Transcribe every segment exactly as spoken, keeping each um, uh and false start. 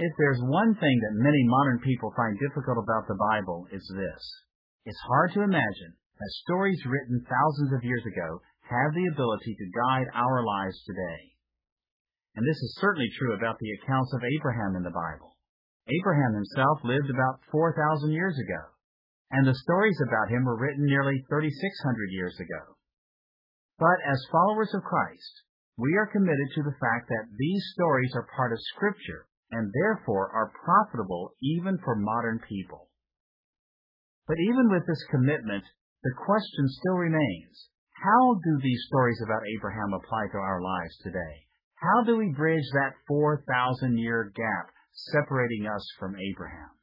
If there's one thing that many modern people find difficult about the Bible, it's this. It's hard to imagine that stories written thousands of years ago have the ability to guide our lives today. And this is certainly true about the accounts of Abraham in the Bible. Abraham himself lived about four thousand years ago, and the stories about him were written nearly thirty-six hundred years ago. But as followers of Christ, we are committed to the fact that these stories are part of Scripture and therefore are profitable even for modern people. But even with this commitment, the question still remains, how do these stories about Abraham apply to our lives today? How do we bridge that four thousand year gap separating us from Abraham?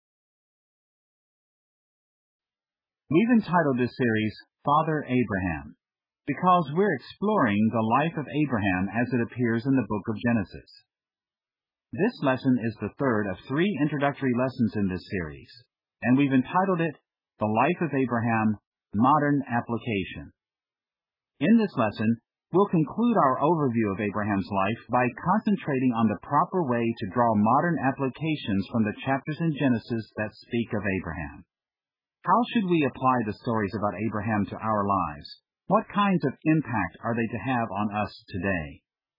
We've entitled this series, Father Abraham, because we're exploring the life of Abraham as it appears in the book of Genesis. This lesson is the third of three introductory lessons in this series, and we've entitled it, The Life of Abraham, Modern Application. In this lesson, we'll conclude our overview of Abraham's life by concentrating on the proper way to draw modern applications from the chapters in Genesis that speak of Abraham. How should we apply the stories about Abraham to our lives? What kinds of impact are they to have on us today?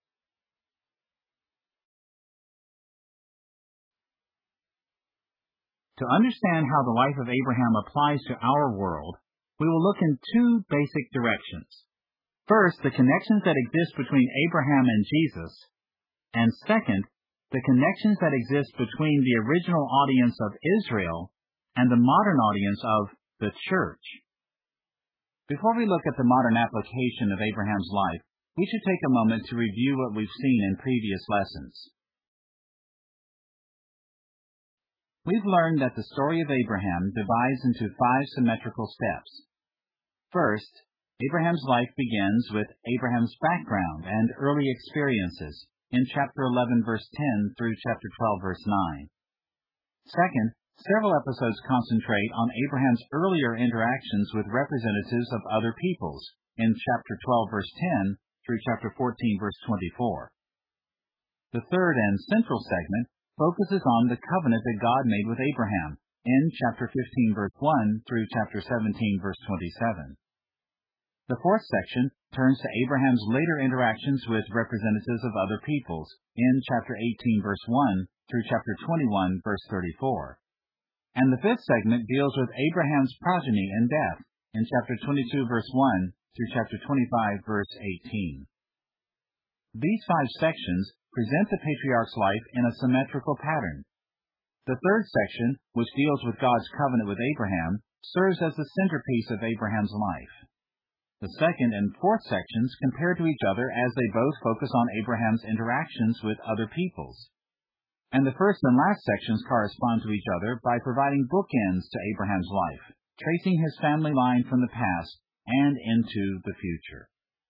To understand how the life of Abraham applies to our world, we will look in two basic directions. First, the connections that exist between Abraham and Jesus, and second, the connections that exist between the original audience of Israel and the modern audience of the church. Before we look at the modern application of Abraham's life, we should take a moment to review what we've seen in previous lessons. We've learned that the story of Abraham divides into five symmetrical steps. First, Abraham's life begins with Abraham's background and early experiences in chapter eleven, verse ten through chapter twelve, verse nine. Second, several episodes concentrate on Abraham's earlier interactions with representatives of other peoples in chapter twelve, verse ten through chapter fourteen, verse twenty-four. The third and central segment focuses on the covenant that God made with Abraham in chapter fifteen, verse one through chapter seventeen, verse twenty-seven. The fourth section turns to Abraham's later interactions with representatives of other peoples in chapter eighteen, verse one through chapter twenty-one, verse thirty-four. And the fifth segment deals with Abraham's progeny and death in chapter twenty-two, verse one through chapter twenty-five, verse eighteen. These five sections present the patriarch's life in a symmetrical pattern. The third section, which deals with God's covenant with Abraham, serves as the centerpiece of Abraham's life. The second and fourth sections compare to each other as they both focus on Abraham's interactions with other peoples. And the first and last sections correspond to each other by providing bookends to Abraham's life, tracing his family line from the past and into the future.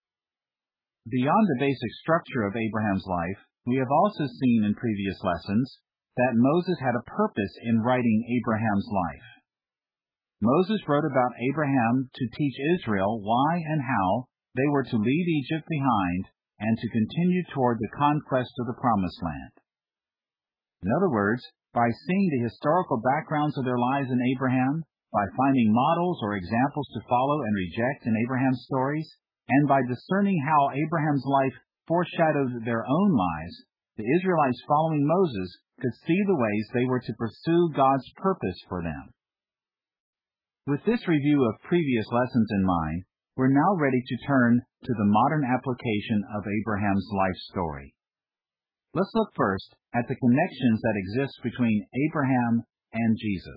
Beyond the basic structure of Abraham's life, we have also seen in previous lessons that Moses had a purpose in writing Abraham's life. Moses wrote about Abraham to teach Israel why and how they were to leave Egypt behind and to continue toward the conquest of the Promised Land. In other words, by seeing the historical backgrounds of their lives in Abraham, by finding models or examples to follow and reject in Abraham's stories, and by discerning how Abraham's life foreshadowed their own lives, the Israelites following Moses could see the ways they were to pursue God's purpose for them. With this review of previous lessons in mind, we're now ready to turn to the modern application of Abraham's life story. Let's look first at the connections that exist between Abraham and Jesus.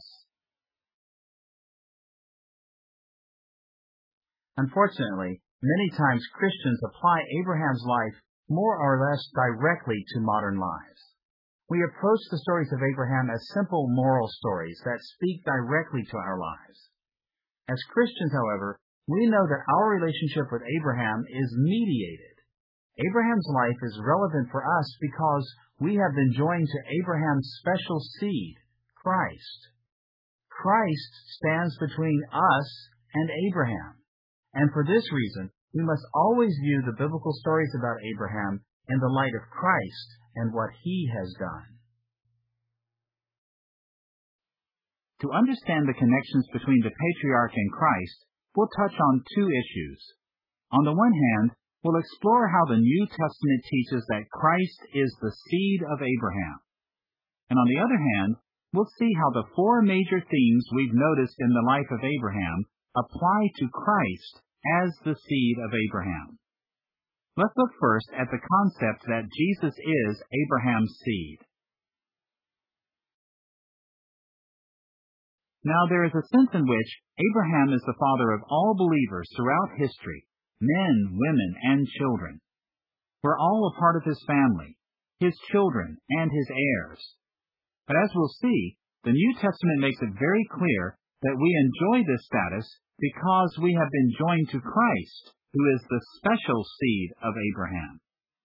Unfortunately, many times Christians apply Abraham's life more or less directly to modern lives. We approach the stories of Abraham as simple moral stories that speak directly to our lives. As Christians, however, we know that our relationship with Abraham is mediated. Abraham's life is relevant for us because we have been joined to Abraham's special seed, Christ. Christ stands between us and Abraham, and for this reason, we must always view the biblical stories about Abraham in the light of Christ and what he has done. To understand the connections between the patriarch and Christ, we'll touch on two issues. On the one hand, we'll explore how the New Testament teaches that Christ is the seed of Abraham. And on the other hand, we'll see how the four major themes we've noticed in the life of Abraham apply to Christ as the seed of Abraham. Let's look first at the concept that Jesus is Abraham's seed. Now, there is a sense in which Abraham is the father of all believers throughout history, men, women, and children. We're all a part of his family, his children, and his heirs. But as we'll see, the New Testament makes it very clear that we enjoy this status because we have been joined to Christ, who is the special seed of Abraham.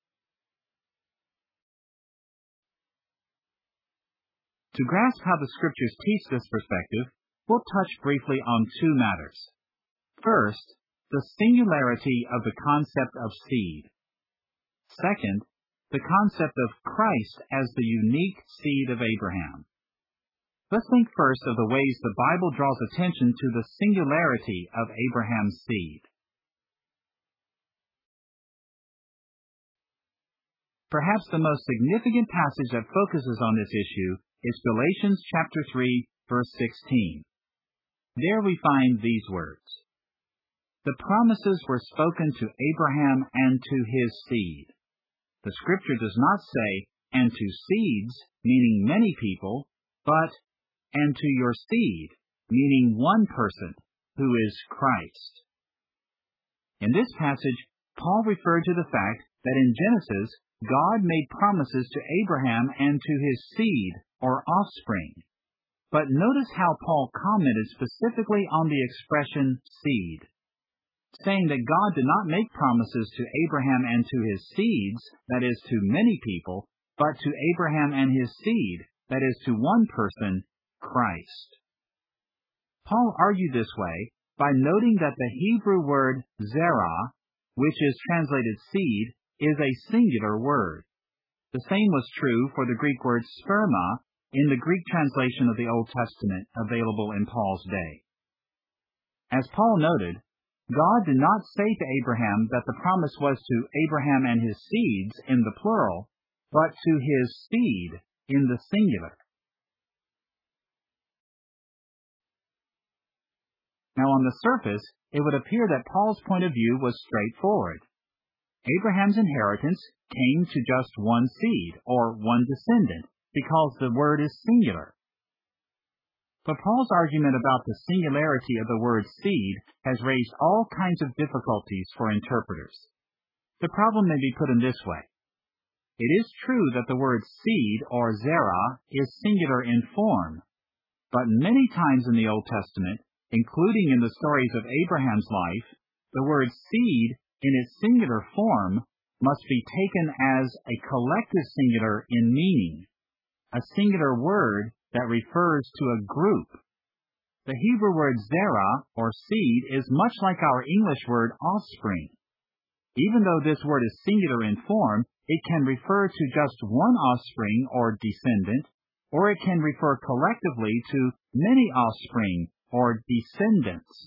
To grasp how the Scriptures teach this perspective, we'll touch briefly on two matters. First, the singularity of the concept of seed. Second, the concept of Christ as the unique seed of Abraham. Let's think first of the ways the Bible draws attention to the singularity of Abraham's seed. Perhaps the most significant passage that focuses on this issue is Galatians chapter three, verse sixteen. There we find these words. The promises were spoken to Abraham and to his seed. The Scripture does not say, and to seeds, meaning many people, but, and to your seed, meaning one person, who is Christ. In this passage, Paul referred to the fact that in Genesis, God made promises to Abraham and to his seed, or offspring. But notice how Paul commented specifically on the expression seed, saying that God did not make promises to Abraham and to his seeds, that is, to many people, but to Abraham and his seed, that is, to one person, Christ. Paul argued this way by noting that the Hebrew word zerah, which is translated seed, is a singular word. The same was true for the Greek word sperma in the Greek translation of the Old Testament available in Paul's day. As Paul noted, God did not say to Abraham that the promise was to Abraham and his seeds in the plural, but to his seed in the singular. Now, on the surface, it would appear that Paul's point of view was straightforward. Abraham's inheritance came to just one seed, or one descendant, because the word is singular. But Paul's argument about the singularity of the word seed has raised all kinds of difficulties for interpreters. The problem may be put in this way. It is true that the word seed, or zerah, is singular in form, but many times in the Old Testament, including in the stories of Abraham's life, the word seed in its singular form must be taken as a collective singular in meaning, a singular word that refers to a group. The Hebrew word zerah, or seed, is much like our English word offspring. Even though this word is singular in form, it can refer to just one offspring or descendant, or it can refer collectively to many offspring or descendants.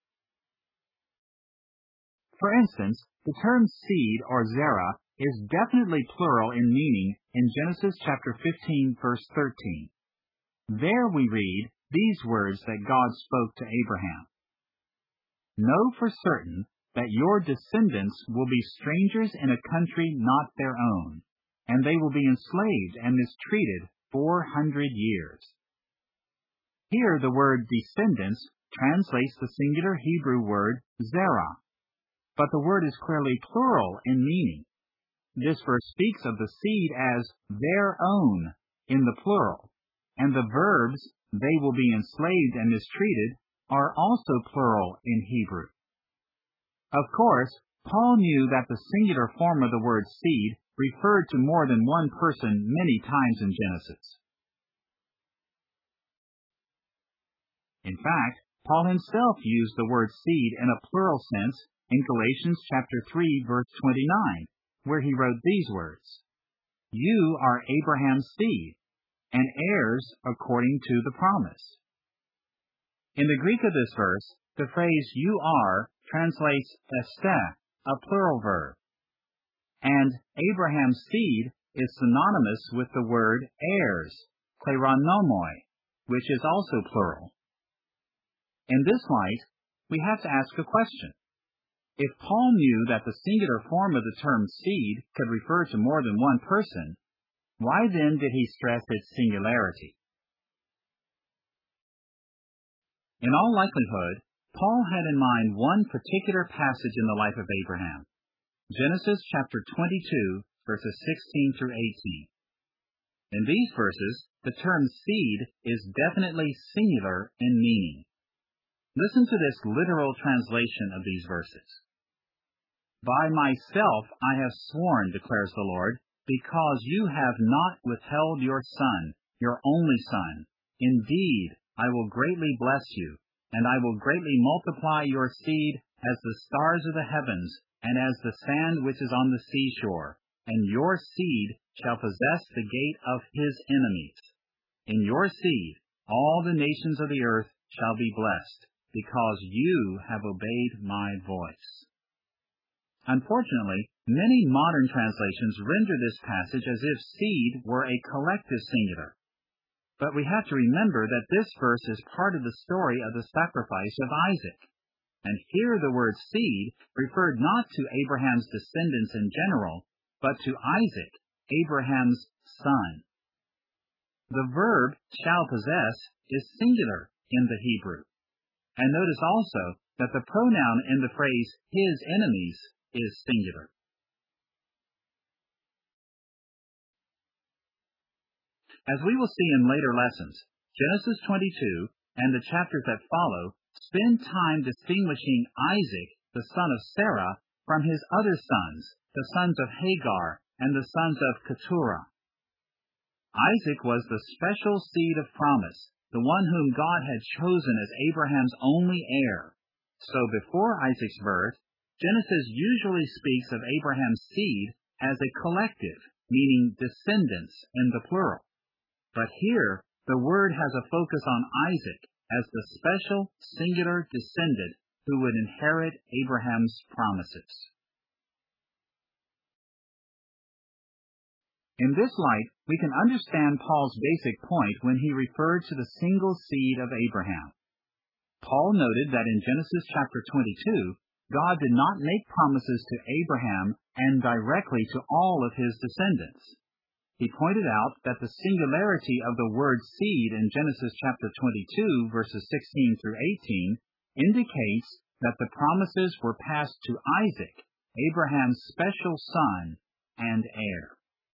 For instance, the term seed or zerah is definitely plural in meaning in Genesis chapter fifteen, verse thirteen. There we read these words that God spoke to Abraham. Know for certain that your descendants will be strangers in a country not their own, and they will be enslaved and mistreated four hundred years. Here the word descendants translates the singular Hebrew word zerah, but the word is clearly plural in meaning. This verse speaks of the seed as their own in the plural, and the verbs they will be enslaved and mistreated are also plural in Hebrew. Of course, Paul knew that the singular form of the word seed referred to more than one person many times in Genesis. In fact, Paul himself used the word seed in a plural sense in Galatians chapter three, verse twenty-nine, where he wrote these words, You are Abraham's seed, and heirs according to the promise. In the Greek of this verse, the phrase you are translates este, a plural verb. And Abraham's seed is synonymous with the word heirs, kleronomoi, which is also plural. In this light, we have to ask a question. If Paul knew that the singular form of the term seed could refer to more than one person, why then did he stress its singularity? In all likelihood, Paul had in mind one particular passage in the life of Abraham, Genesis chapter twenty-two, verses sixteen through eighteen. In these verses, the term seed is definitely singular in meaning. Listen to this literal translation of these verses. By myself I have sworn, declares the Lord, because you have not withheld your son, your only son. Indeed, I will greatly bless you, and I will greatly multiply your seed as the stars of the heavens, and as the sand which is on the seashore. And your seed shall possess the gate of his enemies. In your seed all the nations of the earth shall be blessed, because you have obeyed my voice. Unfortunately, many modern translations render this passage as if seed were a collective singular. But we have to remember that this verse is part of the story of the sacrifice of Isaac. And here the word seed referred not to Abraham's descendants in general, but to Isaac, Abraham's son. The verb shall possess is singular in the Hebrew. And notice also that the pronoun in the phrase his enemies is singular. As we will see in later lessons, Genesis twenty-two and the chapters that follow spend time distinguishing Isaac, the son of Sarah, from his other sons, the sons of Hagar and the sons of Keturah. Isaac was the special seed of promise, the one whom God had chosen as Abraham's only heir. So before Isaac's birth, Genesis usually speaks of Abraham's seed as a collective, meaning descendants in the plural. But here, the word has a focus on Isaac as the special, singular descendant who would inherit Abraham's promises. In this light, we can understand Paul's basic point when he referred to the single seed of Abraham. Paul noted that in Genesis chapter twenty-two, God did not make promises to Abraham and directly to all of his descendants. He pointed out that the singularity of the word seed in Genesis chapter twenty-two, verses sixteen through eighteen, indicates that the promises were passed to Isaac, Abraham's special son and heir.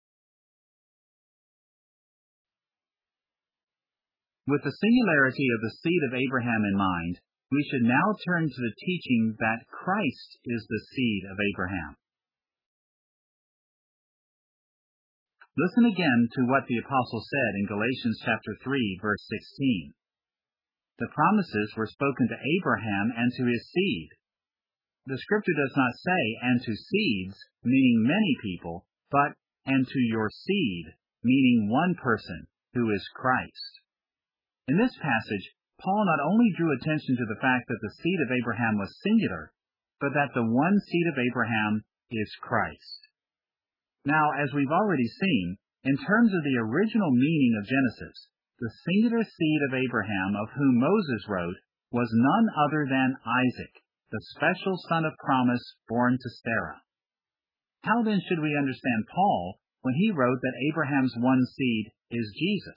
With the singularity of the seed of Abraham in mind, we should now turn to the teaching that Christ is the seed of Abraham. Listen again to what the apostle said in Galatians chapter three, verse sixteen. The promises were spoken to Abraham and to his seed. The scripture does not say, and to seeds, meaning many people, but, and to your seed, meaning one person, who is Christ. In this passage, Paul not only drew attention to the fact that the seed of Abraham was singular, but that the one seed of Abraham is Christ. Now, as we've already seen, in terms of the original meaning of Genesis, the singular seed of Abraham of whom Moses wrote was none other than Isaac, the special son of promise born to Sarah. How then should we understand Paul when he wrote that Abraham's one seed is Jesus?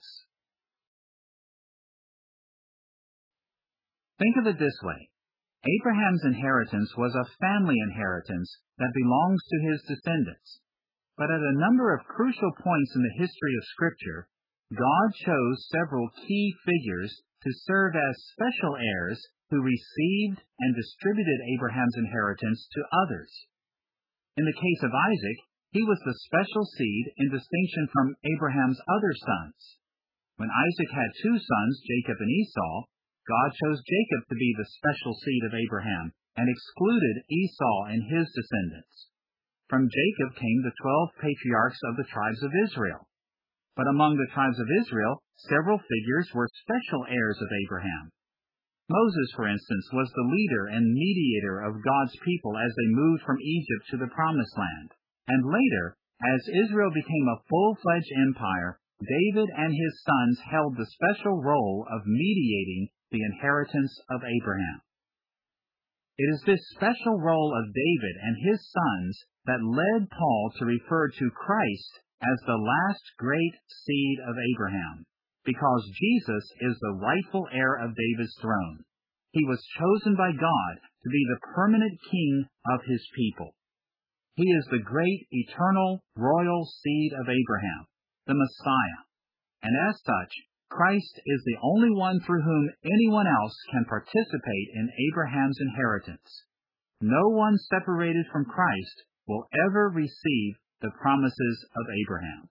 Think of it this way. Abraham's inheritance was a family inheritance that belongs to his descendants. But at a number of crucial points in the history of Scripture, God chose several key figures to serve as special heirs who received and distributed Abraham's inheritance to others. In the case of Isaac, he was the special seed in distinction from Abraham's other sons. When Isaac had two sons, Jacob and Esau, God chose Jacob to be the special seed of Abraham and excluded Esau and his descendants. From Jacob came the twelve patriarchs of the tribes of Israel. But among the tribes of Israel, several figures were special heirs of Abraham. Moses, for instance, was the leader and mediator of God's people as they moved from Egypt to the Promised Land. And later, as Israel became a full-fledged empire, David and his sons held the special role of mediating the inheritance of Abraham. It is this special role of David and his sons that led Paul to refer to Christ as the last great seed of Abraham, because Jesus is the rightful heir of David's throne. He was chosen by God to be the permanent king of his people. He is the great, eternal, royal seed of Abraham, the Messiah, and as such, Christ is the only one through whom anyone else can participate in Abraham's inheritance. No one separated from Christ will ever receive the promises of Abraham.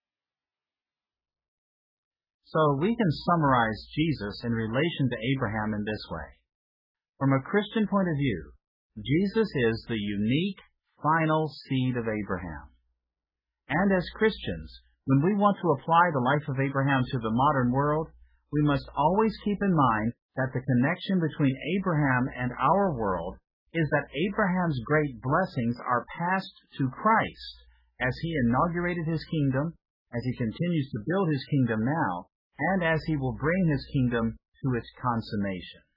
So we can summarize Jesus in relation to Abraham in this way. From a Christian point of view, Jesus is the unique, final seed of Abraham. And as Christians, when we want to apply the life of Abraham to the modern world, we must always keep in mind that the connection between Abraham and our world is that Abraham's great blessings are passed to Christ as he inaugurated his kingdom, as he continues to build his kingdom now, and as he will bring his kingdom to its consummation.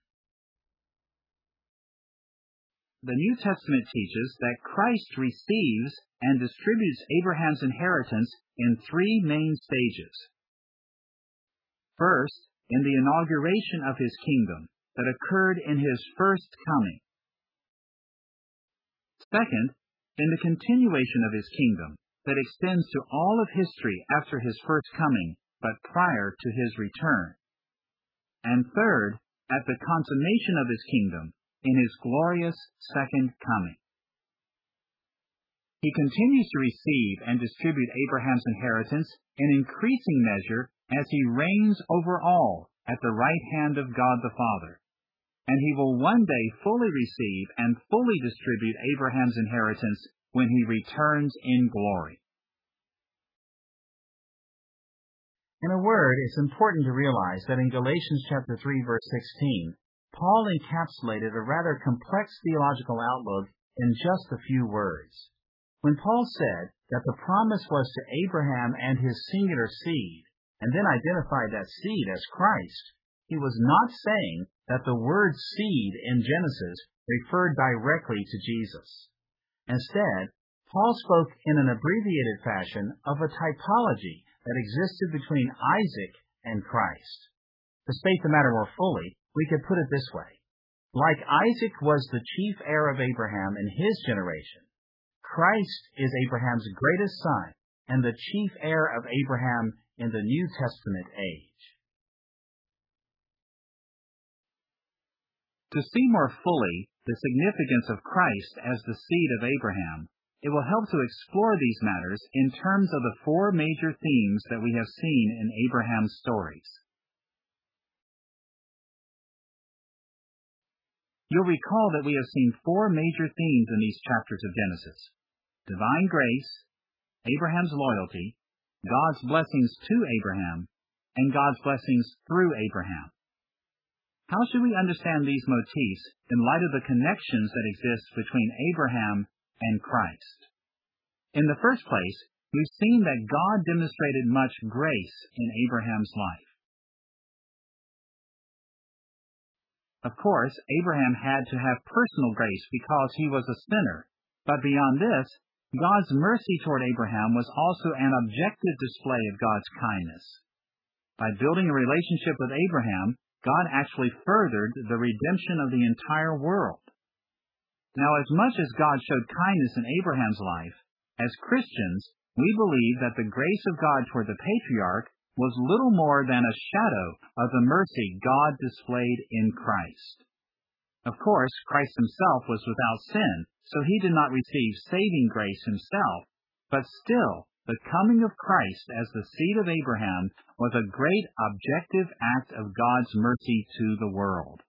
The New Testament teaches that Christ receives and distributes Abraham's inheritance in three main stages. First, in the inauguration of his kingdom that occurred in his first coming. Second, in the continuation of his kingdom that extends to all of history after his first coming, but prior to his return. And third, at the consummation of his kingdom in his glorious second coming. He continues to receive and distribute Abraham's inheritance in increasing measure as he reigns over all at the right hand of God the Father. And he will one day fully receive and fully distribute Abraham's inheritance when he returns in glory. In a word, it's important to realize that in Galatians chapter three, verse sixteen, Paul encapsulated a rather complex theological outlook in just a few words. When Paul said that the promise was to Abraham and his singular seed, and then identified that seed as Christ, he was not saying that the word seed in Genesis referred directly to Jesus. Instead, Paul spoke in an abbreviated fashion of a typology that existed between Isaac and Christ. To state the matter more fully, we could put it this way. Like Isaac was the chief heir of Abraham in his generation, Christ is Abraham's greatest son and the chief heir of Abraham in the New Testament age. To see more fully the significance of Christ as the seed of Abraham, it will help to explore these matters in terms of the four major themes that we have seen in Abraham's stories. You'll recall that we have seen four major themes in these chapters of Genesis: divine grace, Abraham's loyalty, God's blessings to Abraham, and God's blessings through Abraham. How should we understand these motifs in light of the connections that exist between Abraham and Christ? In the first place, we've seen that God demonstrated much grace in Abraham's life. Of course, Abraham had to have personal grace because he was a sinner, but beyond this, God's mercy toward Abraham was also an objective display of God's kindness. By building a relationship with Abraham, God actually furthered the redemption of the entire world. Now, as much as God showed kindness in Abraham's life, as Christians, we believe that the grace of God toward the patriarch was little more than a shadow of the mercy God displayed in Christ. Of course, Christ himself was without sin, so he did not receive saving grace himself, but still, the coming of Christ as the seed of Abraham was a great objective act of God's mercy to the world.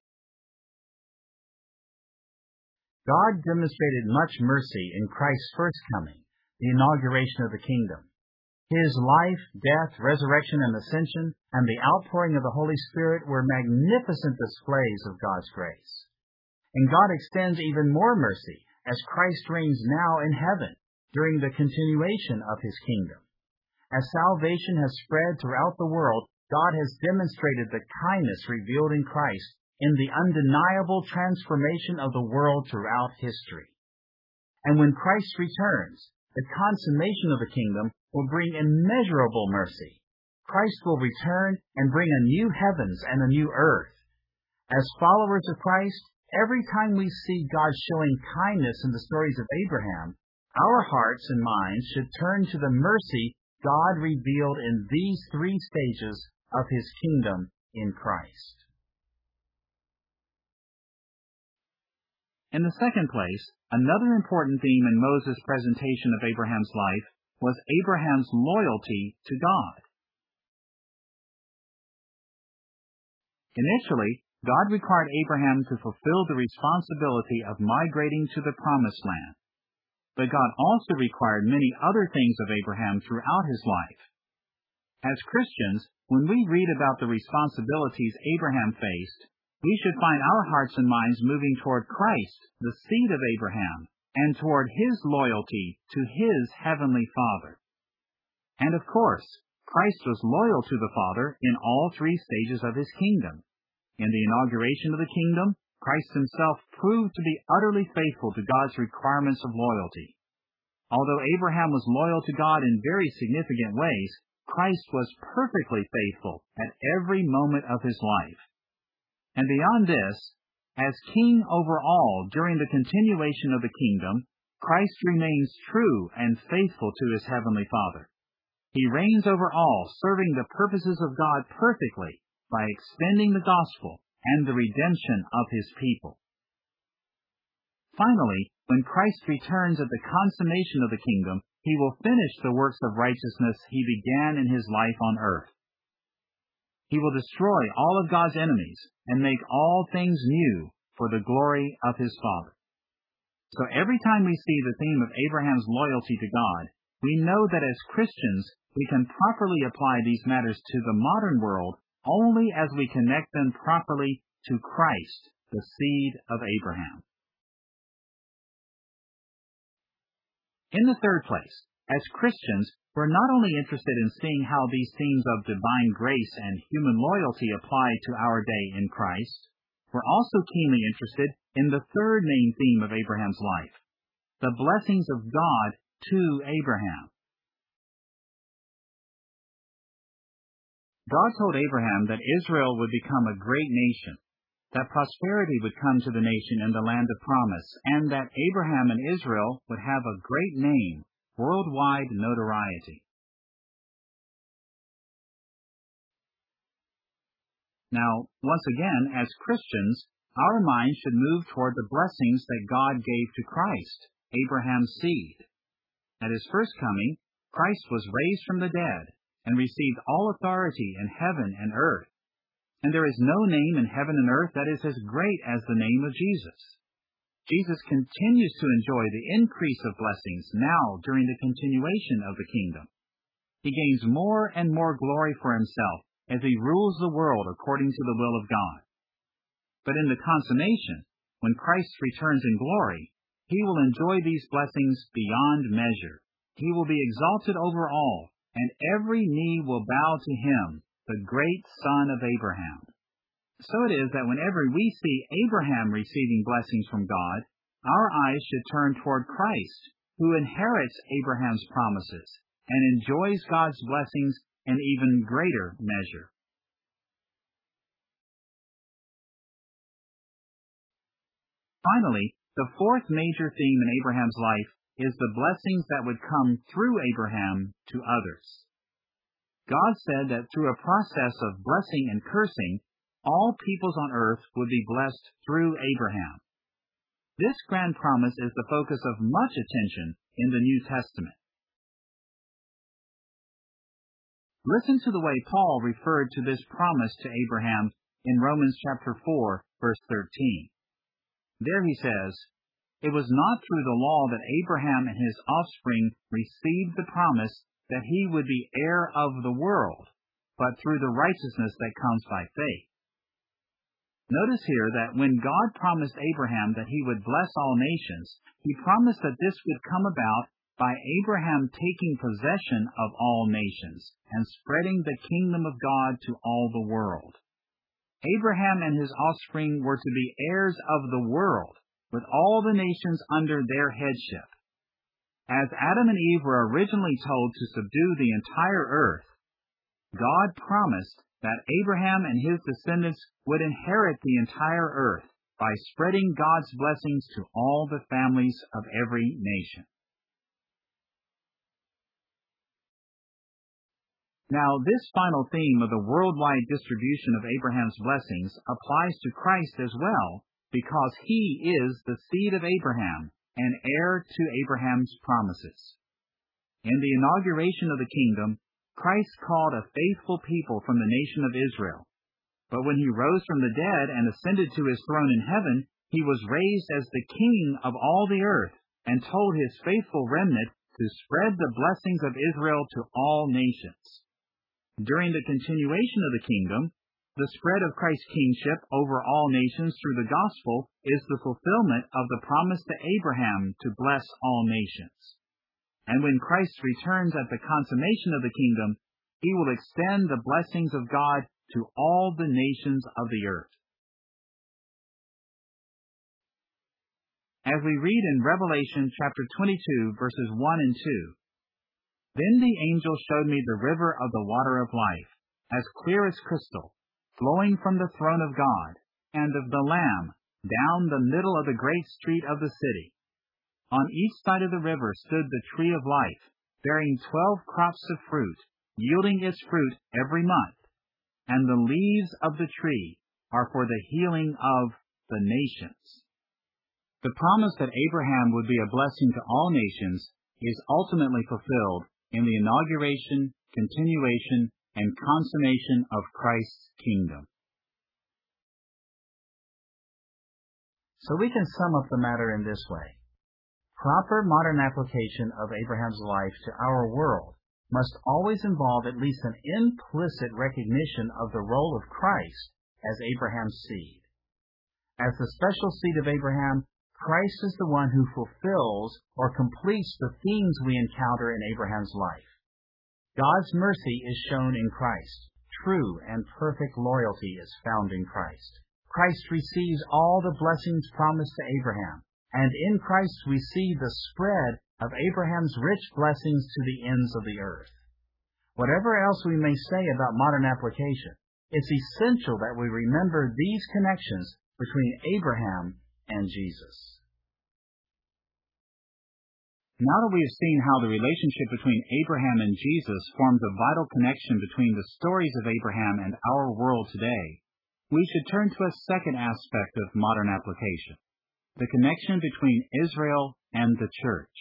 God demonstrated much mercy in Christ's first coming, the inauguration of the kingdom. His life, death, resurrection, and ascension, and the outpouring of the Holy Spirit were magnificent displays of God's grace. And God extends even more mercy as Christ reigns now in heaven during the continuation of His kingdom. As salvation has spread throughout the world, God has demonstrated the kindness revealed in Christ in the undeniable transformation of the world throughout history. And when Christ returns, the consummation of the kingdom will bring immeasurable mercy. Christ will return and bring a new heavens and a new earth. As followers of Christ, every time we see God showing kindness in the stories of Abraham, our hearts and minds should turn to the mercy God revealed in these three stages of His kingdom in Christ. In the second place, another important theme in Moses' presentation of Abraham's life was Abraham's loyalty to God. Initially, God required Abraham to fulfill the responsibility of migrating to the Promised Land. But God also required many other things of Abraham throughout his life. As Christians, when we read about the responsibilities Abraham faced, we should find our hearts and minds moving toward Christ, the seed of Abraham, and toward His loyalty to His heavenly Father. And of course, Christ was loyal to the Father in all three stages of His kingdom. In the inauguration of the kingdom, Christ Himself proved to be utterly faithful to God's requirements of loyalty. Although Abraham was loyal to God in very significant ways, Christ was perfectly faithful at every moment of His life. And beyond this, as King over all during the continuation of the kingdom, Christ remains true and faithful to His heavenly Father. He reigns over all, serving the purposes of God perfectly by extending the gospel and the redemption of His people. Finally, when Christ returns at the consummation of the kingdom, He will finish the works of righteousness He began in His life on earth. He will destroy all of God's enemies and make all things new for the glory of His Father. So every time we see the theme of Abraham's loyalty to God, we know that as Christians, we can properly apply these matters to the modern world only as we connect them properly to Christ, the seed of Abraham. In the third place, as Christians, we're not only interested in seeing how these themes of divine grace and human loyalty apply to our day in Christ, we're also keenly interested in the third main theme of Abraham's life, the blessings of God to Abraham. God told Abraham that Israel would become a great nation, that prosperity would come to the nation in the land of promise, and that Abraham and Israel would have a great name, worldwide notoriety. Now, once again, as Christians, our minds should move toward the blessings that God gave to Christ, Abraham's seed. At His first coming, Christ was raised from the dead and received all authority in heaven and earth. And there is no name in heaven and earth that is as great as the name of Jesus. Jesus continues to enjoy the increase of blessings now during the continuation of the kingdom. He gains more and more glory for Himself as He rules the world according to the will of God. But in the consummation, when Christ returns in glory, He will enjoy these blessings beyond measure. He will be exalted over all, and every knee will bow to Him, the great Son of Abraham. So it is that whenever we see Abraham receiving blessings from God, our eyes should turn toward Christ, who inherits Abraham's promises and enjoys God's blessings in even greater measure. Finally, the fourth major theme in Abraham's life is the blessings that would come through Abraham to others. God said that through a process of blessing and cursing, all peoples on earth would be blessed through Abraham. This grand promise is the focus of much attention in the New Testament. Listen to the way Paul referred to this promise to Abraham in Romans chapter four, verse thirteen. There he says, "It was not through the law that Abraham and his offspring received the promise that he would be heir of the world, but through the righteousness that comes by faith. Notice here that when God promised Abraham that he would bless all nations, he promised that this would come about by Abraham taking possession of all nations and spreading the kingdom of God to all the world. Abraham and his offspring were to be heirs of the world, with all the nations under their headship. As Adam and Eve were originally told to subdue the entire earth, God promised that Abraham and his descendants would inherit the entire earth by spreading God's blessings to all the families of every nation. Now, this final theme of the worldwide distribution of Abraham's blessings applies to Christ as well, because he is the seed of Abraham and heir to Abraham's promises. In the inauguration of the kingdom, Christ called a faithful people from the nation of Israel. But when he rose from the dead and ascended to his throne in heaven, he was raised as the King of all the earth and told his faithful remnant to spread the blessings of Israel to all nations. During the continuation of the kingdom, the spread of Christ's kingship over all nations through the gospel is the fulfillment of the promise to Abraham to bless all nations. And when Christ returns at the consummation of the kingdom, he will extend the blessings of God to all the nations of the earth. As we read in Revelation chapter twenty-two, verses one and two, "Then the angel showed me the river of the water of life, as clear as crystal, flowing from the throne of God and of the Lamb down the middle of the great street of the city. On each side of the river stood the tree of life, bearing twelve crops of fruit, yielding its fruit every month. And the leaves of the tree are for the healing of the nations." The promise that Abraham would be a blessing to all nations is ultimately fulfilled in the inauguration, continuation, and consummation of Christ's kingdom. So we can sum up the matter in this way. Proper modern application of Abraham's life to our world must always involve at least an implicit recognition of the role of Christ as Abraham's seed. As the special seed of Abraham, Christ is the one who fulfills or completes the themes we encounter in Abraham's life. God's mercy is shown in Christ. True and perfect loyalty is found in Christ. Christ receives all the blessings promised to Abraham, and in Christ we see the spread of Abraham's rich blessings to the ends of the earth. Whatever else we may say about modern application, it's essential that we remember these connections between Abraham and Jesus. Now that we have seen how the relationship between Abraham and Jesus forms a vital connection between the stories of Abraham and our world today, we should turn to a second aspect of modern application: the connection between Israel and the church.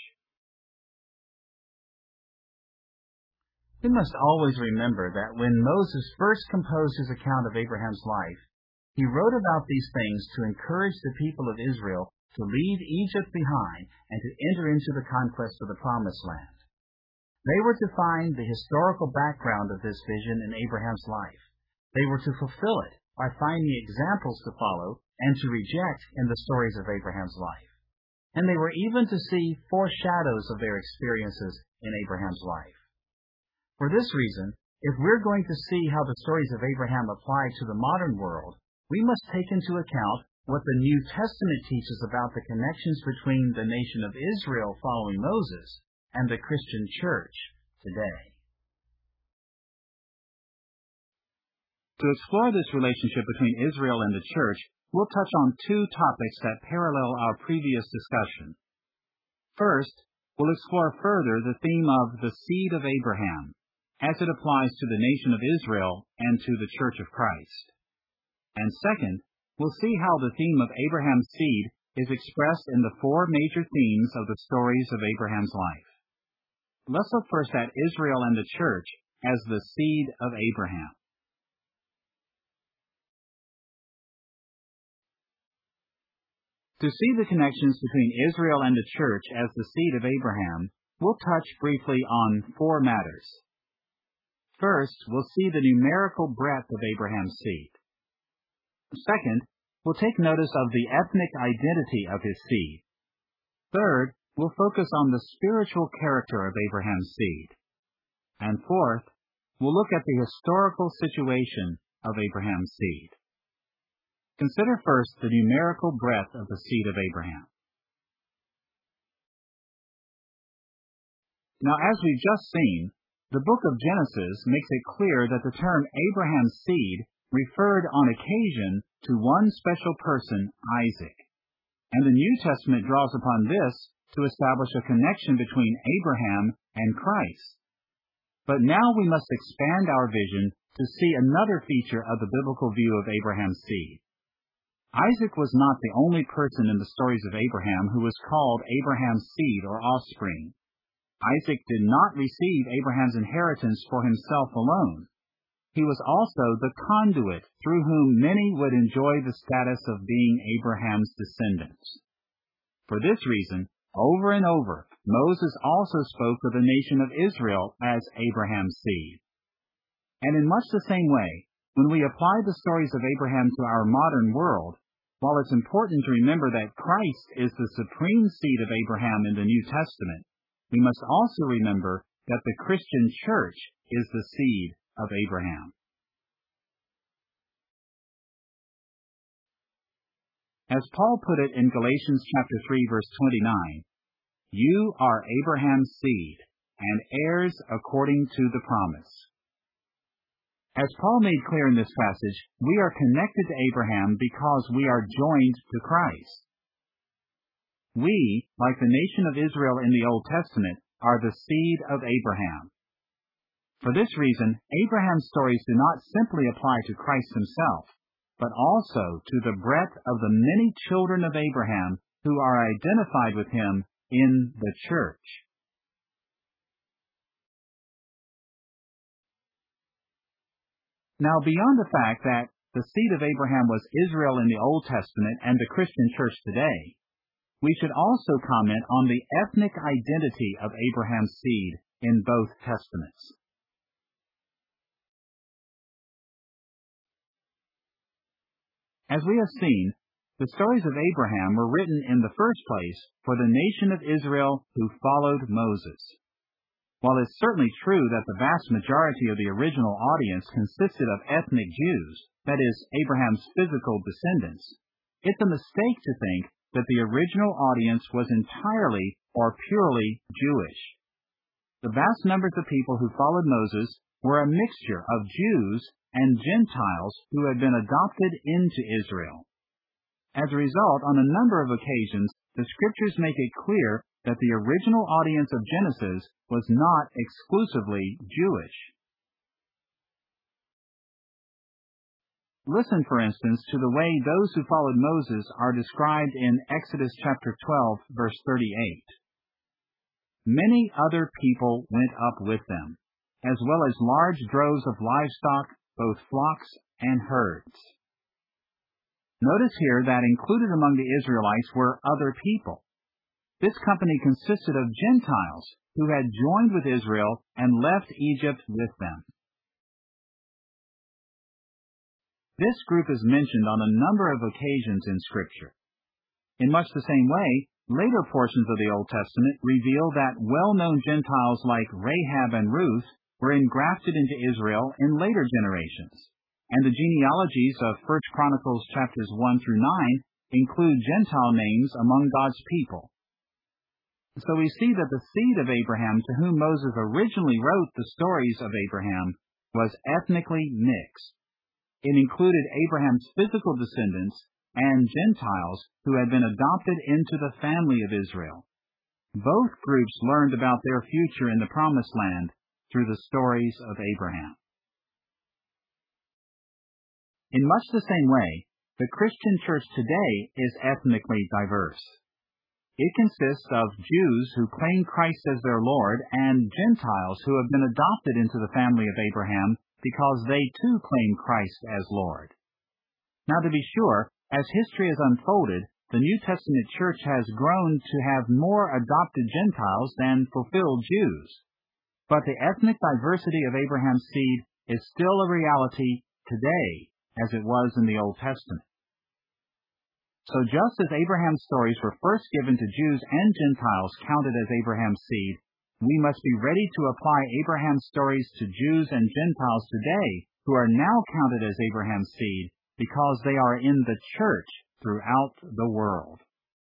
We must always remember that when Moses first composed his account of Abraham's life, he wrote about these things to encourage the people of Israel to leave Egypt behind and to enter into the conquest of the Promised Land. They were to find the historical background of this vision in Abraham's life. They were to fulfill it by finding examples to follow and to reject in the stories of Abraham's life. And they were even to see foreshadows of their experiences in Abraham's life. For this reason, if we're going to see how the stories of Abraham apply to the modern world, we must take into account what the New Testament teaches about the connections between the nation of Israel following Moses and the Christian church today. To explore this relationship between Israel and the church, we'll touch on two topics that parallel our previous discussion. First, we'll explore further the theme of the seed of Abraham, as it applies to the nation of Israel and to the Church of Christ. And second, we'll see how the theme of Abraham's seed is expressed in the four major themes of the stories of Abraham's life. Let's look first at Israel and the church as the seed of Abraham. To see the connections between Israel and the church as the seed of Abraham, we'll touch briefly on four matters. First, we'll see the numerical breadth of Abraham's seed. Second, we'll take notice of the ethnic identity of his seed. Third, we'll focus on the spiritual character of Abraham's seed. And fourth, we'll look at the historical situation of Abraham's seed. Consider first the numerical breadth of the seed of Abraham. Now, as we've just seen, the book of Genesis makes it clear that the term Abraham's seed referred on occasion to one special person, Isaac. And the New Testament draws upon this to establish a connection between Abraham and Christ. But now we must expand our vision to see another feature of the biblical view of Abraham's seed. Isaac was not the only person in the stories of Abraham who was called Abraham's seed or offspring. Isaac did not receive Abraham's inheritance for himself alone. He was also the conduit through whom many would enjoy the status of being Abraham's descendants. For this reason, over and over, Moses also spoke of the nation of Israel as Abraham's seed. And in much the same way, when we apply the stories of Abraham to our modern world, while it's important to remember that Christ is the supreme seed of Abraham in the New Testament, we must also remember that the Christian church is the seed of Abraham. As Paul put it in Galatians chapter three, verse twenty-nine, "You are Abraham's seed, and heirs according to the promise." As Paul made clear in this passage, we are connected to Abraham because we are joined to Christ. We, like the nation of Israel in the Old Testament, are the seed of Abraham. For this reason, Abraham's stories do not simply apply to Christ himself, but also to the breadth of the many children of Abraham who are identified with him in the church. Now, beyond the fact that the seed of Abraham was Israel in the Old Testament and the Christian church today, we should also comment on the ethnic identity of Abraham's seed in both testaments. As we have seen, the stories of Abraham were written in the first place for the nation of Israel who followed Moses. While it's certainly true that the vast majority of the original audience consisted of ethnic Jews, that is, Abraham's physical descendants, it's a mistake to think that the original audience was entirely or purely Jewish. The vast numbers of people who followed Moses were a mixture of Jews and Gentiles who had been adopted into Israel. As a result, on a number of occasions, the Scriptures make it clear that the original audience of Genesis was not exclusively Jewish. Listen, for instance, to the way those who followed Moses are described in Exodus chapter twelve, verse thirty-eight. Many other people went up with them, as well as large droves of livestock, both flocks and herds. Notice here that included among the Israelites were other people. This company consisted of Gentiles who had joined with Israel and left Egypt with them. This group is mentioned on a number of occasions in Scripture. In much the same way, later portions of the Old Testament reveal that well-known Gentiles like Rahab and Ruth were engrafted into Israel in later generations, and the genealogies of First Chronicles chapters one through nine include Gentile names among God's people. So we see that the seed of Abraham to whom Moses originally wrote the stories of Abraham was ethnically mixed. It included Abraham's physical descendants and Gentiles who had been adopted into the family of Israel. Both groups learned about their future in the Promised Land through the stories of Abraham. In much the same way, the Christian church today is ethnically diverse. It consists of Jews who claim Christ as their Lord and Gentiles who have been adopted into the family of Abraham because they too claim Christ as Lord. Now, to be sure, as history has unfolded, the New Testament church has grown to have more adopted Gentiles than fulfilled Jews. But the ethnic diversity of Abraham's seed is still a reality today, as it was in the Old Testament. So just as Abraham's stories were first given to Jews and Gentiles counted as Abraham's seed, we must be ready to apply Abraham's stories to Jews and Gentiles today who are now counted as Abraham's seed because they are in the church throughout the world.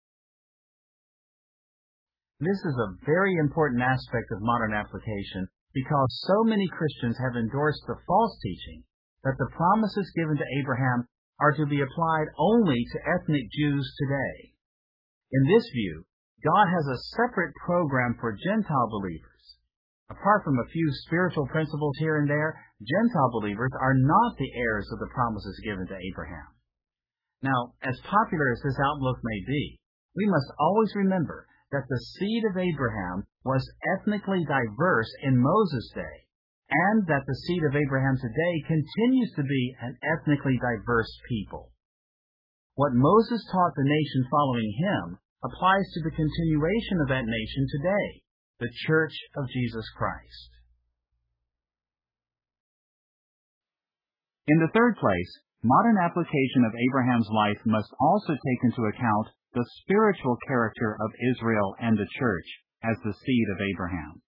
This is a very important aspect of modern application because so many Christians have endorsed the false teaching that the promises given to Abraham are to be applied only to ethnic Jews today. In this view, God has a separate program for Gentile believers. Apart from a few spiritual principles here and there, Gentile believers are not the heirs of the promises given to Abraham. Now, as popular as this outlook may be, we must always remember that the seed of Abraham was ethnically diverse in Moses' day, and that the seed of Abraham today continues to be an ethnically diverse people. What Moses taught the nation following him applies to the continuation of that nation today, the Church of Jesus Christ. In the third place, modern application of Abraham's life must also take into account the spiritual character of Israel and the church as the seed of Abraham.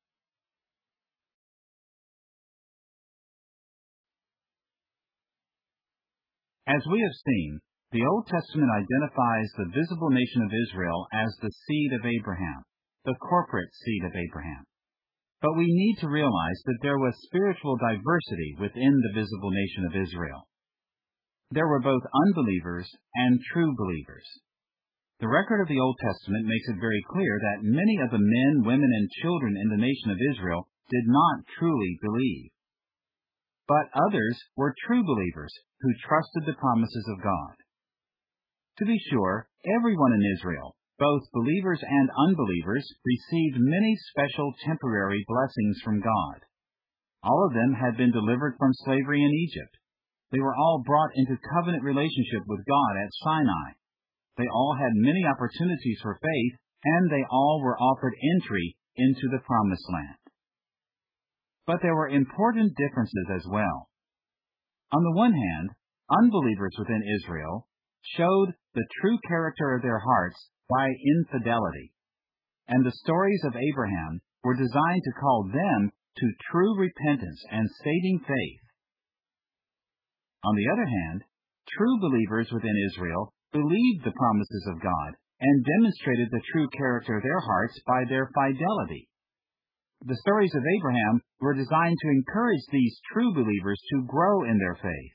As we have seen, the Old Testament identifies the visible nation of Israel as the seed of Abraham, the corporate seed of Abraham. But we need to realize that there was spiritual diversity within the visible nation of Israel. There were both unbelievers and true believers. The record of the Old Testament makes it very clear that many of the men, women, and children in the nation of Israel did not truly believe. But others were true believers who trusted the promises of God. To be sure, everyone in Israel, both believers and unbelievers, received many special temporary blessings from God. All of them had been delivered from slavery in Egypt. They were all brought into covenant relationship with God at Sinai. They all had many opportunities for faith, and they all were offered entry into the Promised Land. But there were important differences as well. On the one hand, unbelievers within Israel showed the true character of their hearts by infidelity, and the stories of Abraham were designed to call them to true repentance and saving faith. On the other hand, true believers within Israel believed the promises of God and demonstrated the true character of their hearts by their fidelity. The stories of Abraham were designed to encourage these true believers to grow in their faith.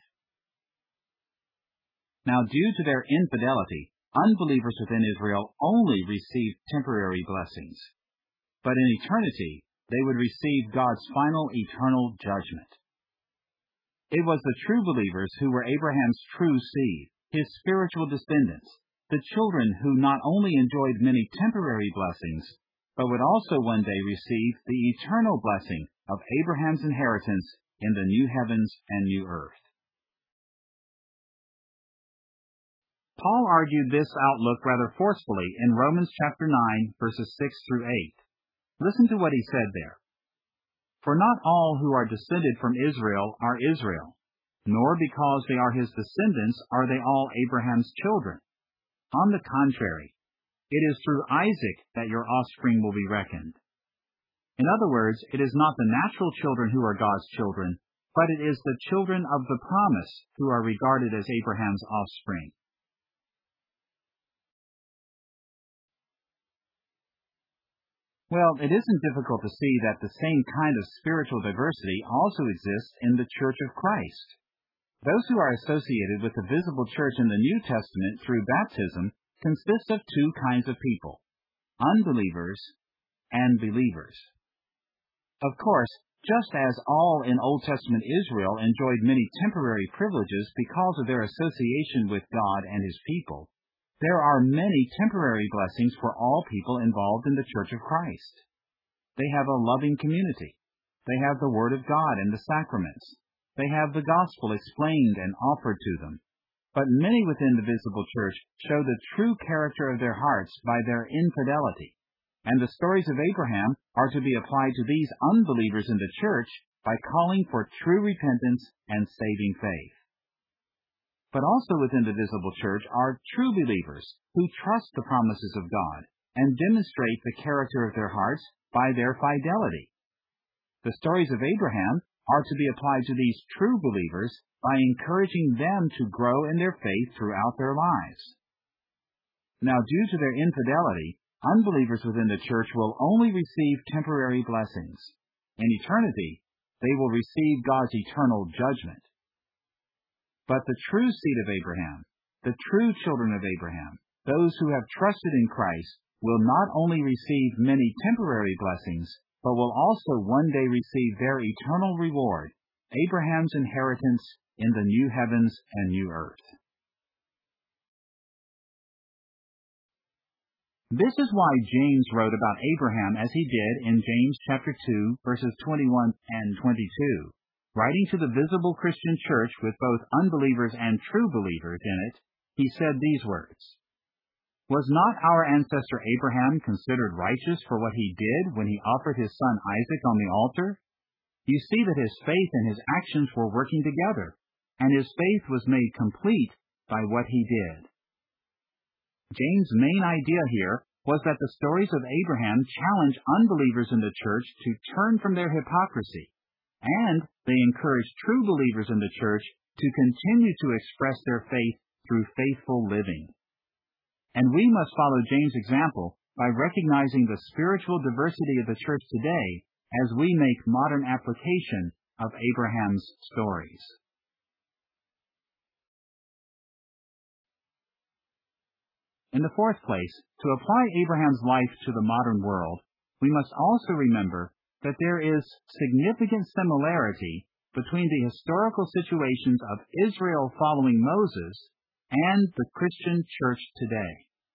Now, due to their infidelity, unbelievers within Israel only received temporary blessings. But in eternity, they would receive God's final eternal judgment. It was the true believers who were Abraham's true seed, his spiritual descendants, the children who not only enjoyed many temporary blessings, but would also one day receive the eternal blessing of Abraham's inheritance in the new heavens and new earth. Paul argued this outlook rather forcefully in Romans chapter nine, verses six through eight. Listen to what he said there. For not all who are descended from Israel are Israel, nor because they are his descendants are they all Abraham's children. On the contrary, it is through Isaac that your offspring will be reckoned. In other words, it is not the natural children who are God's children, but it is the children of the promise who are regarded as Abraham's offspring. Well, it isn't difficult to see that the same kind of spiritual diversity also exists in the Church of Christ. Those who are associated with the visible church in the New Testament through baptism consist of two kinds of people, unbelievers and believers. Of course, just as all in Old Testament Israel enjoyed many temporary privileges because of their association with God and His people, there are many temporary blessings for all people involved in the Church of Christ. They have a loving community. They have the Word of God and the sacraments. They have the gospel explained and offered to them. But many within the visible church show the true character of their hearts by their infidelity, and the stories of Abraham are to be applied to these unbelievers in the church by calling for true repentance and saving faith. But also within the visible church are true believers who trust the promises of God and demonstrate the character of their hearts by their fidelity. The stories of Abraham are to be applied to these true believers by encouraging them to grow in their faith throughout their lives. Now, due to their infidelity, unbelievers within the church will only receive temporary blessings. In eternity, they will receive God's eternal judgment. But the true seed of Abraham, the true children of Abraham, those who have trusted in Christ, will not only receive many temporary blessings, but will also one day receive their eternal reward, Abraham's inheritance in the new heavens and new earth. This is why James wrote about Abraham as he did in James chapter two, verses twenty-one and twenty-two. Writing to the visible Christian church with both unbelievers and true believers in it, he said these words, "Was not our ancestor Abraham considered righteous for what he did when he offered his son Isaac on the altar? You see that his faith and his actions were working together, and his faith was made complete by what he did." James' main idea here was that the stories of Abraham challenge unbelievers in the church to turn from their hypocrisy, and they encourage true believers in the church to continue to express their faith through faithful living. And we must follow James' example by recognizing the spiritual diversity of the church today as we make modern application of Abraham's stories. In the fourth place, to apply Abraham's life to the modern world, we must also remember that there is significant similarity between the historical situations of Israel following Moses and the Christian church today.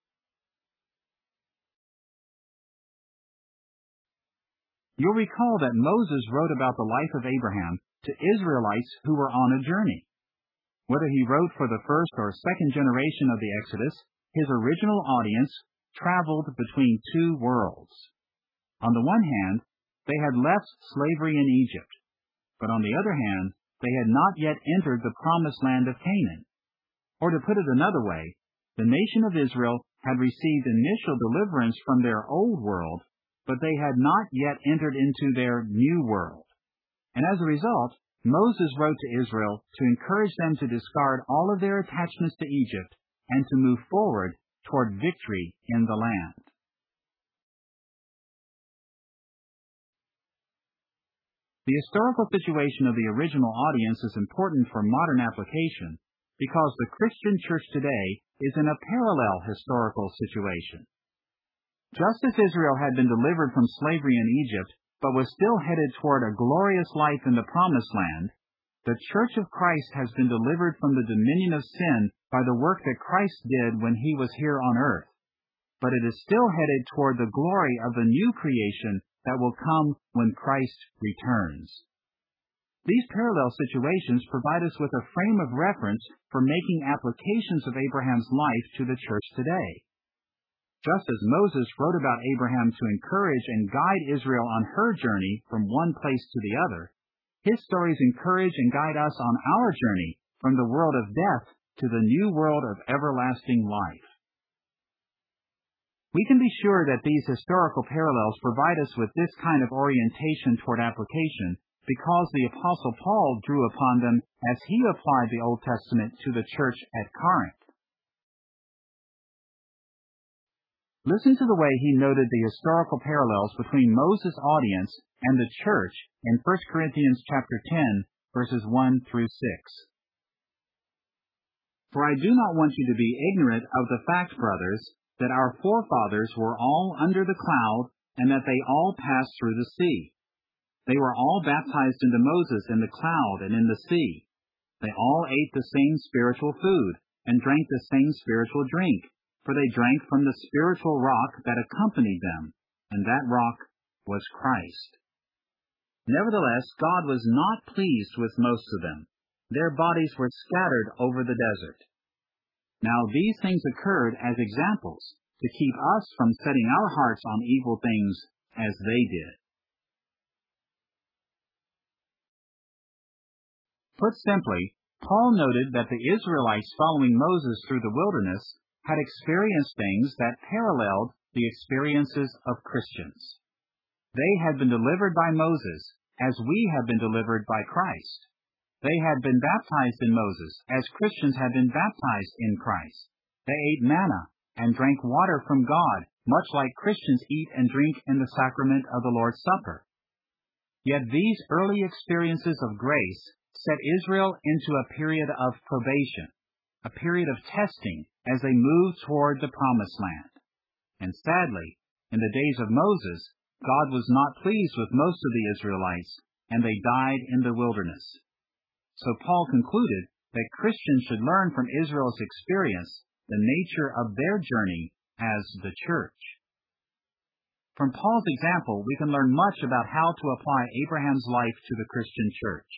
You'll recall that Moses wrote about the life of Abraham to Israelites who were on a journey. Whether he wrote for the first or second generation of the Exodus, his original audience traveled between two worlds. On the one hand, they had left slavery in Egypt, but on the other hand, they had not yet entered the promised land of Canaan. Or to put it another way, the nation of Israel had received initial deliverance from their old world, but they had not yet entered into their new world. And as a result, Moses wrote to Israel to encourage them to discard all of their attachments to Egypt and to move forward toward victory in the land. The historical situation of the original audience is important for modern application because the Christian church today is in a parallel historical situation. Just as Israel had been delivered from slavery in Egypt, but was still headed toward a glorious life in the Promised Land, the Church of Christ has been delivered from the dominion of sin by the work that Christ did when he was here on earth. But it is still headed toward the glory of the new creation that will come when Christ returns. These parallel situations provide us with a frame of reference for making applications of Abraham's life to the church today. Just as Moses wrote about Abraham to encourage and guide Israel on her journey from one place to the other, his stories encourage and guide us on our journey from the world of death to the new world of everlasting life. We can be sure that these historical parallels provide us with this kind of orientation toward application because the Apostle Paul drew upon them as he applied the Old Testament to the church at Corinth. Listen to the way he noted the historical parallels between Moses' audience and the church in First Corinthians chapter ten, verses one through six. "For I do not want you to be ignorant of the fact, brothers, that our forefathers were all under the cloud, and that they all passed through the sea. They were all baptized into Moses in the cloud and in the sea. They all ate the same spiritual food, and drank the same spiritual drink, for they drank from the spiritual rock that accompanied them, and that rock was Christ. Nevertheless, God was not pleased with most of them. Their bodies were scattered over the desert. Now these things occurred as examples, to keep us from setting our hearts on evil things as they did. Put simply, Paul noted that the Israelites following Moses through the wilderness had experienced things that paralleled the experiences of Christians. They had been delivered by Moses, as we have been delivered by Christ. They had been baptized in Moses, as Christians had been baptized in Christ. They ate manna and drank water from God, much like Christians eat and drink in the sacrament of the Lord's Supper. Yet these early experiences of grace set Israel into a period of probation, a period of testing as they moved toward the Promised Land. And sadly, in the days of Moses, God was not pleased with most of the Israelites, and they died in the wilderness. So Paul concluded that Christians should learn from Israel's experience the nature of their journey as the church. From Paul's example, we can learn much about how to apply Abraham's life to the Christian church.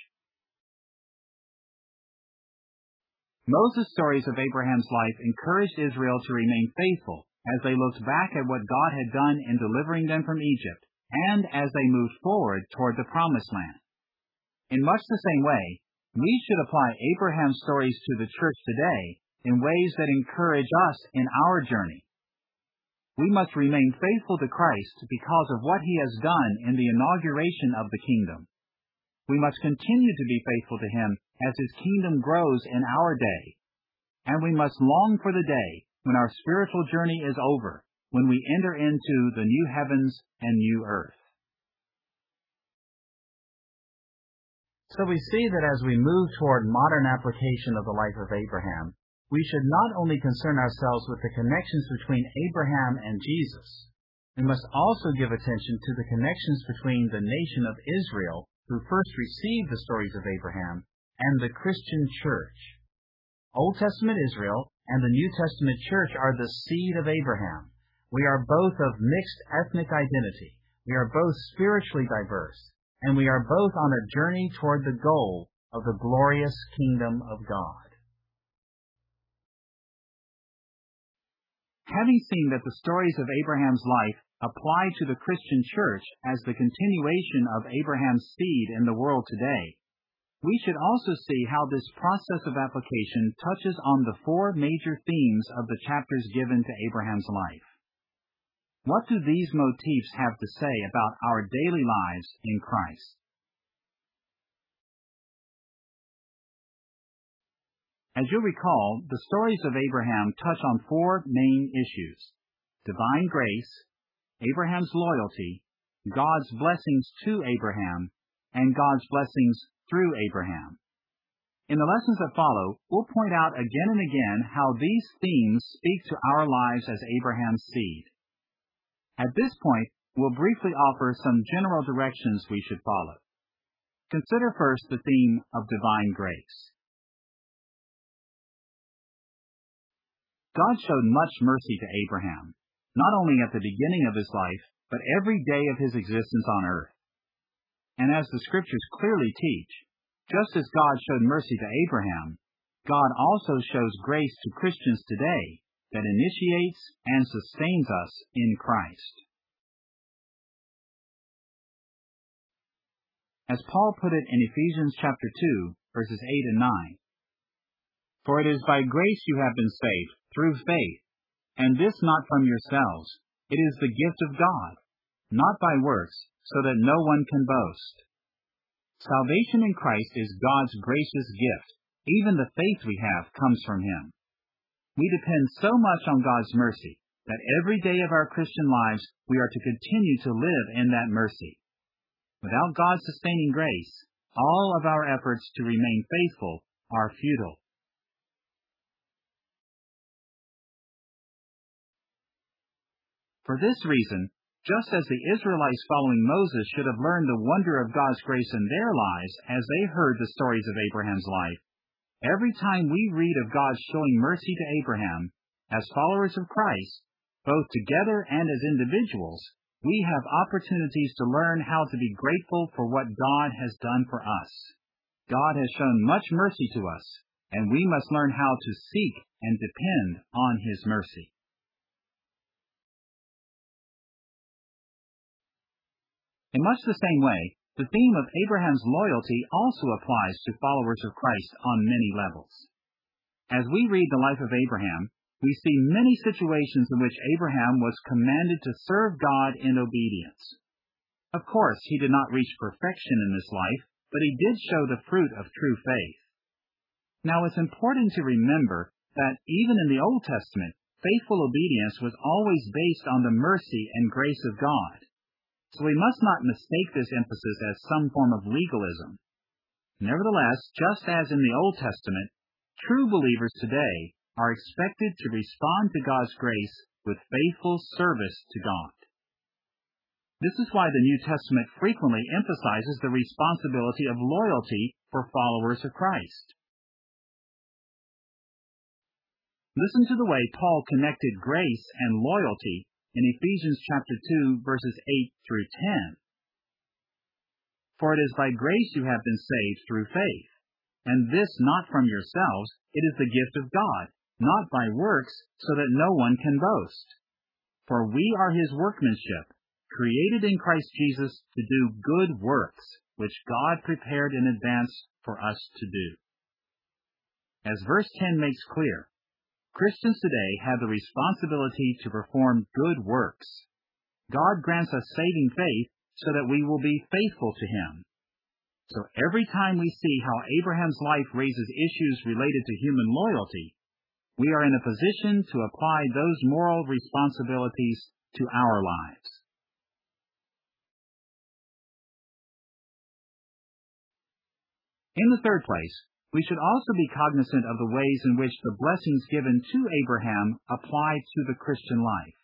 Moses' stories of Abraham's life encouraged Israel to remain faithful as they looked back at what God had done in delivering them from Egypt, and as they moved forward toward the Promised Land. In much the same way, we should apply Abraham's stories to the church today in ways that encourage us in our journey. We must remain faithful to Christ because of what He has done in the inauguration of the kingdom. We must continue to be faithful to Him as His kingdom grows in our day. And we must long for the day when our spiritual journey is over, when we enter into the new heavens and new earth. So we see that as we move toward modern application of the life of Abraham, we should not only concern ourselves with the connections between Abraham and Jesus, we must also give attention to the connections between the nation of Israel, who first received the stories of Abraham, and the Christian church. Old Testament Israel and the New Testament church are the seed of Abraham. We are both of mixed ethnic identity. We are both spiritually diverse, and we are both on a journey toward the goal of the glorious kingdom of God. Having seen that the stories of Abraham's life apply to the Christian church as the continuation of Abraham's seed in the world today, we should also see how this process of application touches on the four major themes of the chapters given to Abraham's life. What do these motifs have to say about our daily lives in Christ? As you'll recall, the stories of Abraham touch on four main issues: divine grace, Abraham's loyalty, God's blessings to Abraham, and God's blessings through Abraham. In the lessons that follow, we'll point out again and again how these themes speak to our lives as Abraham's seed. At this point, we'll briefly offer some general directions we should follow. Consider first the theme of divine grace. God showed much mercy to Abraham, not only at the beginning of his life, but every day of his existence on earth. And as the Scriptures clearly teach, just as God showed mercy to Abraham, God also shows grace to Christians today that initiates and sustains us in Christ. As Paul put it in Ephesians chapter two, verses eight and nine, "For it is by grace you have been saved, through faith, and this not from yourselves. It is the gift of God, not by works, so that no one can boast." Salvation in Christ is God's gracious gift. Even the faith we have comes from Him. We depend so much on God's mercy that every day of our Christian lives we are to continue to live in that mercy. Without God's sustaining grace, all of our efforts to remain faithful are futile. For this reason, just as the Israelites following Moses should have learned the wonder of God's grace in their lives as they heard the stories of Abraham's life, every time we read of God showing mercy to Abraham, as followers of Christ, both together and as individuals, we have opportunities to learn how to be grateful for what God has done for us. God has shown much mercy to us, and we must learn how to seek and depend on His mercy. In much the same way, the theme of Abraham's loyalty also applies to followers of Christ on many levels. As we read the life of Abraham, we see many situations in which Abraham was commanded to serve God in obedience. Of course, he did not reach perfection in this life, but he did show the fruit of true faith. Now, it's important to remember that even in the Old Testament, faithful obedience was always based on the mercy and grace of God. So we must not mistake this emphasis as some form of legalism. Nevertheless, just as in the Old Testament, true believers today are expected to respond to God's grace with faithful service to God. This is why the New Testament frequently emphasizes the responsibility of loyalty for followers of Christ. Listen to the way Paul connected grace and loyalty in Ephesians chapter two, verses eight through ten. For it is by grace you have been saved through faith, and this not from yourselves, it is the gift of God, not by works, so that no one can boast. For we are His workmanship, created in Christ Jesus to do good works, which God prepared in advance for us to do. As verse ten makes clear, Christians today have the responsibility to perform good works. God grants us saving faith so that we will be faithful to Him. So every time we see how Abraham's life raises issues related to human loyalty, we are in a position to apply those moral responsibilities to our lives. In the third place, we should also be cognizant of the ways in which the blessings given to Abraham apply to the Christian life.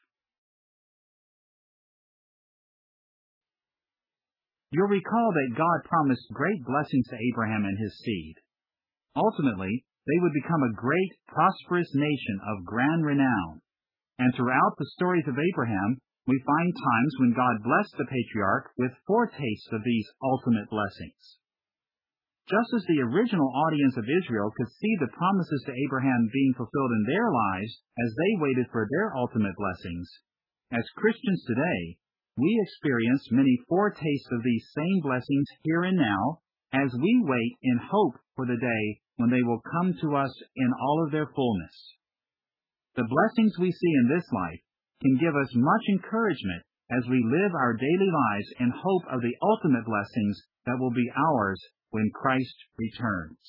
You'll recall that God promised great blessings to Abraham and his seed. Ultimately, they would become a great, prosperous nation of grand renown. And throughout the stories of Abraham, we find times when God blessed the patriarch with foretastes of these ultimate blessings. Just as the original audience of Israel could see the promises to Abraham being fulfilled in their lives as they waited for their ultimate blessings, as Christians today, we experience many foretastes of these same blessings here and now as we wait in hope for the day when they will come to us in all of their fullness. The blessings we see in this life can give us much encouragement as we live our daily lives in hope of the ultimate blessings that will be ours when Christ returns.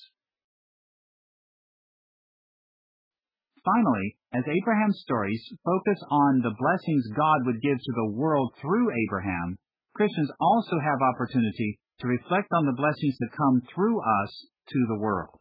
Finally, as Abraham's stories focus on the blessings God would give to the world through Abraham, Christians also have opportunity to reflect on the blessings that come through us to the world.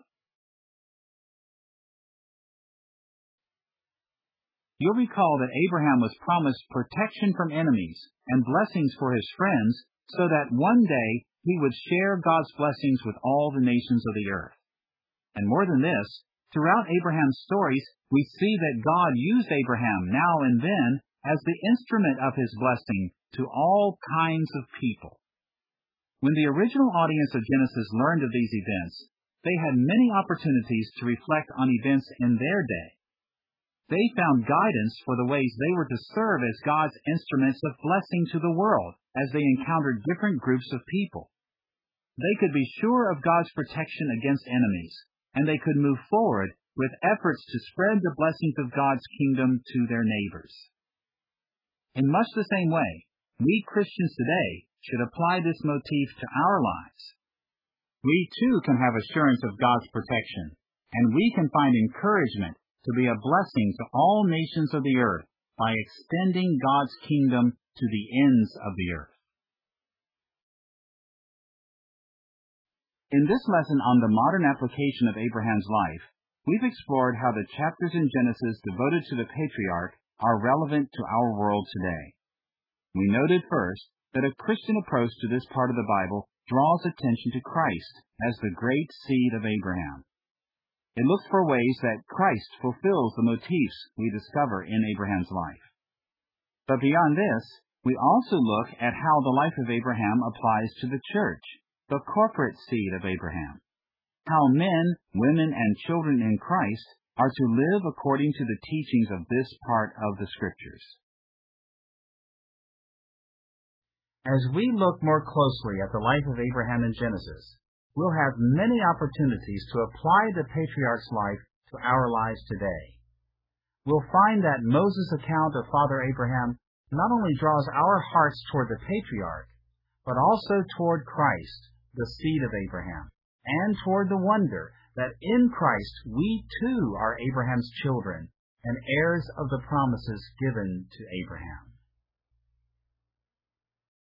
You'll recall that Abraham was promised protection from enemies and blessings for his friends so that one day he would share God's blessings with all the nations of the earth. And more than this, throughout Abraham's stories, we see that God used Abraham now and then as the instrument of His blessing to all kinds of people. When the original audience of Genesis learned of these events, they had many opportunities to reflect on events in their day. They found guidance for the ways they were to serve as God's instruments of blessing to the world as they encountered different groups of people. They could be sure of God's protection against enemies, and they could move forward with efforts to spread the blessings of God's kingdom to their neighbors. In much the same way, we Christians today should apply this motif to our lives. We too can have assurance of God's protection, and we can find encouragement to be a blessing to all nations of the earth by extending God's kingdom to the ends of the earth. In this lesson on the modern application of Abraham's life, we've explored how the chapters in Genesis devoted to the patriarch are relevant to our world today. We noted first that a Christian approach to this part of the Bible draws attention to Christ as the great seed of Abraham. It looks for ways that Christ fulfills the motifs we discover in Abraham's life. But beyond this, we also look at how the life of Abraham applies to the church, the corporate seed of Abraham. How men, women, and children in Christ are to live according to the teachings of this part of the Scriptures. As we look more closely at the life of Abraham in Genesis, we'll have many opportunities to apply the patriarch's life to our lives today. We'll find that Moses' account of Father Abraham not only draws our hearts toward the patriarch, but also toward Christ, the seed of Abraham, and toward the wonder that in Christ we too are Abraham's children and heirs of the promises given to Abraham.